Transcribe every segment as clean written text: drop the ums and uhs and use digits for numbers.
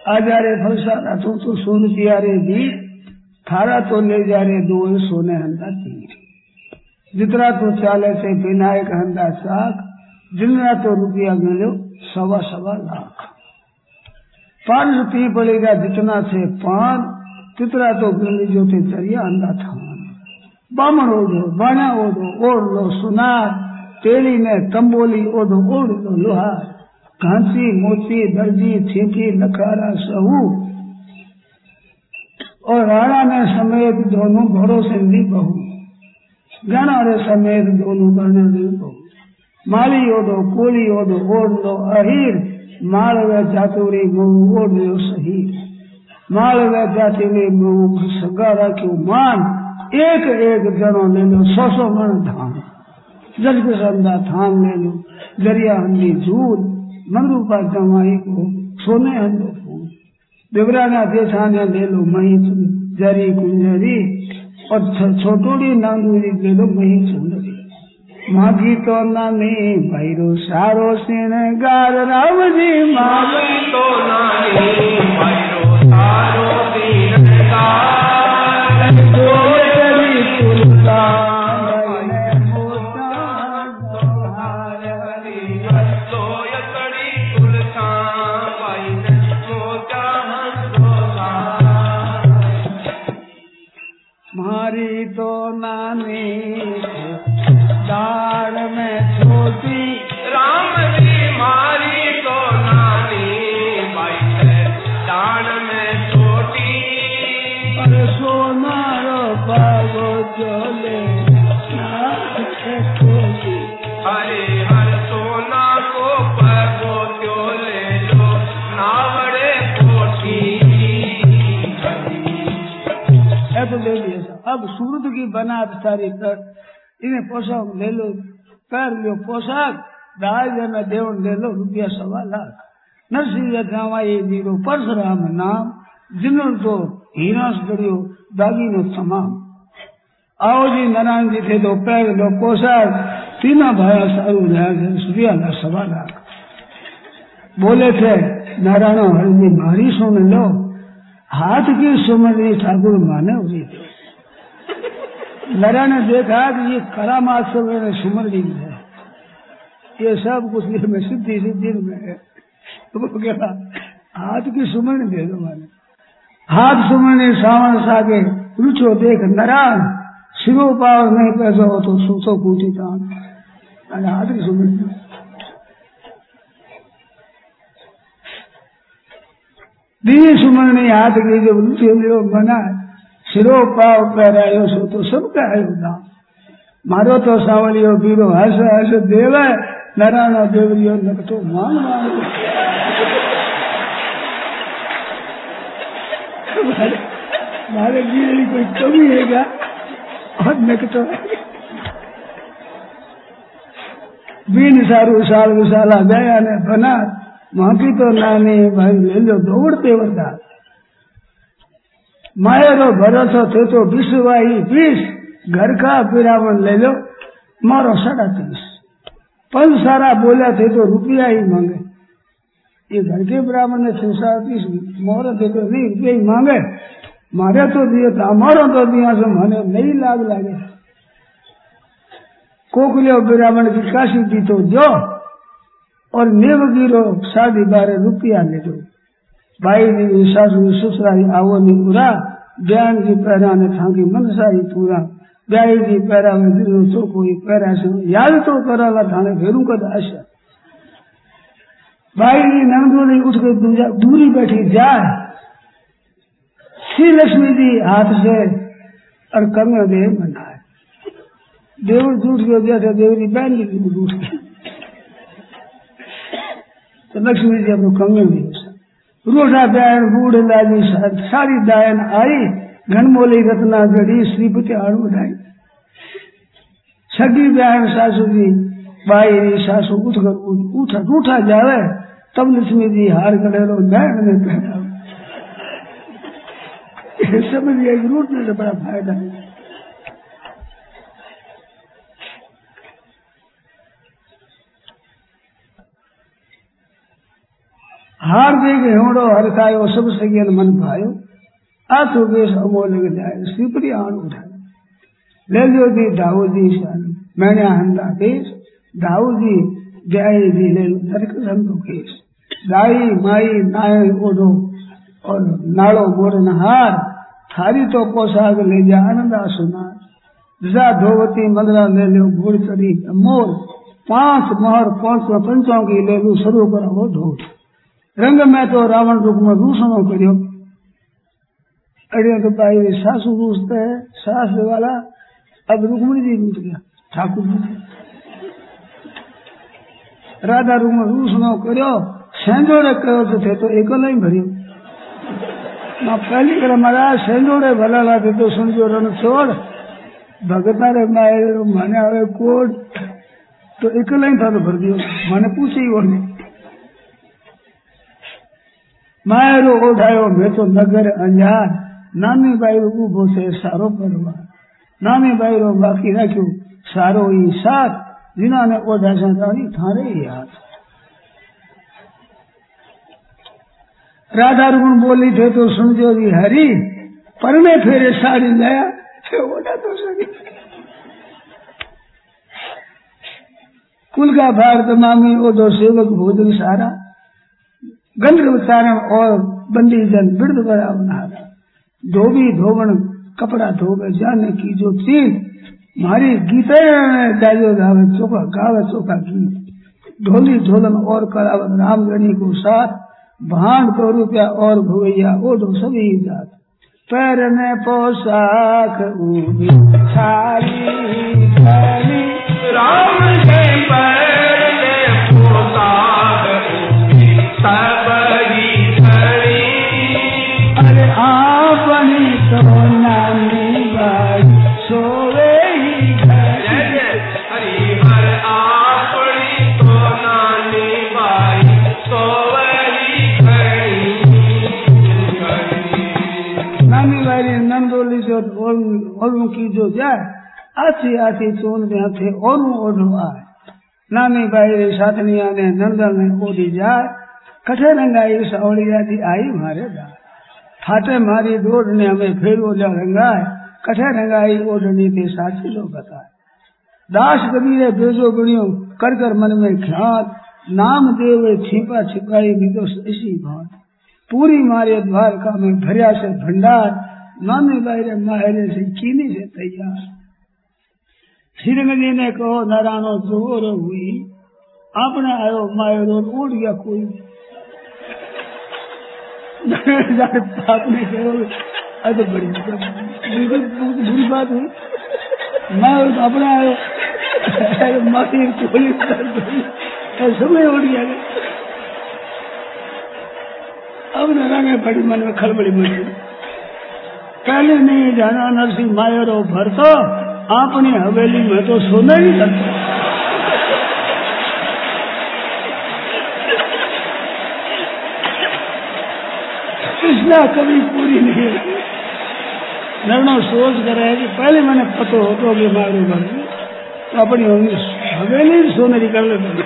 आ जा रे फलसारा तू तो 100 रुपया रे दी, थारा तो ले जा रे 2 सोने हंदा तीर। जितना तो चाले से विनायक हंदा साख, जितना तो रुपया मिलो 1.25 लाख। 5 रुपये पड़ेगा जितना से 5, तितना तो गली जो थे चरिया अंदा था। बामण ओढ़ो बाणा ओढ़ो ओढ़ लो सुनार, तेरी ने तंबोली ओढ़ो ओढ़ लो लोहार। घांसी मोची दर्जी थेकी लखारा सहू, और राणा ने समेत दोनों घोड़ों से ली बहू। गाना रे समेत दोनों गाना ली बहू। माली ओढ़ो कोली ओढ़ो ओढ़ लो अहीर, माल व जातुरी मुँह ओढ़ लो सहीर। माल व जातुरी मुँह सगा रखो मान, एक एक जनो ले लो 100 मन धान। जल के संदा थान ले लो, दरिया हंदी झूल, मनरूपा जमाई को सोने हंदो फूल। देवराना देठाने ले लो मही जरी कुंजरी, और छोटोड़ी नांदूरी ले लो मही सुंदरी। मागी तो नानी भैरो सारो सिनगार, राम जी मागी तो नानी भैरो सारो सिनगार। मारी तो नानी दाड़ में छोटी, राम जी मारी तो नानी भाई दाड़ में छोटी। पर सोनारो बाबो चले छोटी, हरे हर सोना को पगो चोले लो नावड़े कोठी। तो ले लिया। अब सूरत की बनात सारी कर, इन्हें पोशाक ले लो, कर लो पोशाक, दाज में देवन ले लो रुपया 1.25 लाख। नरसिंह जमाई जीरो परशुराम नाम, जिन्हों तो हीरास गढ़ियो दागी नो तमाम। आओ जी नारायण जी थे तो पैर लो पोशाक, तीनों भाया सारू रुपया 1.25 लाख। बोले थे नारायण हरि जी मारी सुन लो, हाथ की सुमरनी ठाकुर माने हुई थी। नारायण ने देखा कि ये करामात सब मैंने सुमरनी है, ये सब कुछ में सिद्धि सिद्धि में है। तो क्या हाथ की सुमरनी दे दो माने। हाथ सुमरनी सावन सागे रुचो देख नारायण, शिवो पाव नहीं पैसा हो तो सूसो कूटी दान। हाथ की सुमरनी दी सुमरनी हाथ की जो रुचि बना, सिरो पाव पैरायो सो तो सबका है दाम। मारो तो सावलियो बीरो हस हस देवे, नारायण देवरियो नकतो मांग मांग। मारे बीर कोई कमी है क्या, और नकतो बीन सारू साल विशाला गया ने बना। मांगी तो नानी भाई ले लो दौड़ते वरदा, मायरो भरोसा थे तो विश्वाही 20, घर का पिरावन ले लो मारो 30.5। पल सारा बोला थे तो रुपया ही मांगे, ये घर के ब्राह्मण ने 36 मोहर थे तो नहीं रुपया ही मांगे। मारे तो दिए था, हमारा तो दिया से मने नहीं लाग लागे। कोकलियो ब्राह्मण की काशी दी तो जो, और नेवगिरो 12.5 रुपया ले दो। भाई ने सासू ससुराई आवो नी पूरा, ब्यान की पैरा ने थांकी मनसाई पूरा। ब्याई की पैरा में दिलो तो कोई पैरा से याद तो कराला थाने फेरू कद आशा। भाई की नंदोली उठ के दूरी बैठी जाए, श्री लक्ष्मी जी हाथ से और कन्या देह बनाए। देवर झूठ के जैसे देवरी बहन की झूठ की, तो लक्ष्मी जी अपने कंगे में रूढ़ा बहन बूढ़ लाजी सारी दायन आई, घनमोली रत्ना गढ़ी श्रीपति आड़ उठाई। छठी बहन सासू जी बाई सासू उठकर उठा जावे, तब लक्ष्मी जी हार गलेलो बहन में पहना। समझिए रूट में तो बड़ा फायदा है। हार देख हिमड़ो हरखायो सब सगियन मन भायो आ तो बेस अमोल जाए सिपरी आण उठाए ले लो जी दाऊ जी शान मैंने हंदा केस दाऊ जी जय जी ले लो दरक संतो केस दाई माई नाय ओढ़ो और नाड़ो मोरन हार थारी तो पोशाक ले जा आनंदा सुनार जा धोवती मंदरा ले लो घोड़ चढ़ी मोर 5 मोहर 555 की ले लू शुरू करो ढोल रंग में तो रावण रूप में रूसनो करियो अड़िया तो भाई सासू रूसते है सास वाला अब रुक्मणी जी रूस गया ठाकुर जी राधा रूप में रूसनो करियो सेंजोड़े करो थे तो एकल ही भरियो ना पहली कर महाराज सेंजोड़े भला लाते तो सुनजो रण छोड़ भगता रे माने आवे कोट तो एकल ही था तो भर दियो माने पूछे ही और मायरो ओढ़ायो मैं तो नगर अंजार नानी बाईरो उभो से सारो परवा नानी बाईरो बाकी राख्यो सारो ही साथ जिना ने ओढ़ा संतानी थारे याद राधा रुक्मण बोली थे तो सुनजो जी हरी परने फेरे साड़ी लाया ओढ़ा तो सही कुल का भारत मामी ओढ़ो सेवक भोजन सारा गंधर्व चारण और बंदी जन बिरद बड़ा नहारा धोबी धोबन कपड़ा धोबे जाने की जो चीज मारी गीते डालो गावे चोखा गीत ढोली ढोलन और करावत रामगणी को साथ भांड तो रुपया और भुवैया ओढ़ो सभी जात पैर में पोशाक ऊनी सारी राम के पैर में पोशाक ऊनी सबरी खड़ी अरे आपनी तो नानी बाई सोवे ही घड़ी हरि हर आपनी तो नानी बाई सोवे ही घड़ी नानी बाई नंदोली जो और की जो जाए आती आती चून में थे और ओढ़ो आए नानी बाई साधनिया ने नंदन ने ओढ़ी जाए कठे रंगाई सावड़िया जी आई मारे दा फाटे मारी दौड़ ने हमें फेरो जा रंगाए कठे रंगाई ओढ़नी थे साथी लो बताए दास कबीरे बेजो गुणियों कर कर मन में ख्याल नाम देवे छिपा छिपाई निदो इसी भान पूरी मारे द्वारका में भरिया से भंडार नानी बाई माहरे से चीनी से तैयार श्रीरंग जी ने कहो नारायणो जोर हुई आपने आयो मायरो उड़ गया कोई आपने कहो अरे बड़ी बुरी बात हुई मैं अपने आयो माती कोई समय उड़ गया अब नारायण बड़ी मन में खलबड़ी मची पहले नहीं जाना नरसिंह मायरो भरतो आपने हवेली में तो सोना ही करता कृष्णा कभी पूरी नहीं है नरनो सोच कर रहे कि पहले मैंने पतो हो तो कि मारू घर तो अपनी होगी हवेली सोने कर ले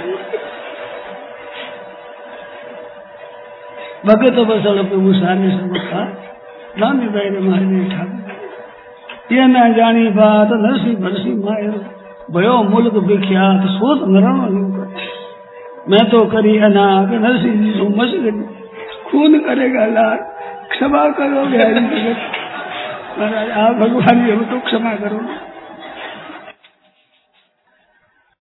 बगे तो बस उसाने समझता नानी भाई ने मारे ठाकुर ये न जानी बात नरसी भरसी मायर भयो मुल्क विख्यात सोच नरण मैं तो करी अनाग नरसी जी को मस्जिद खून करेगा लाल क्षमा करो महाराज आप भगवान ये तो क्षमा करो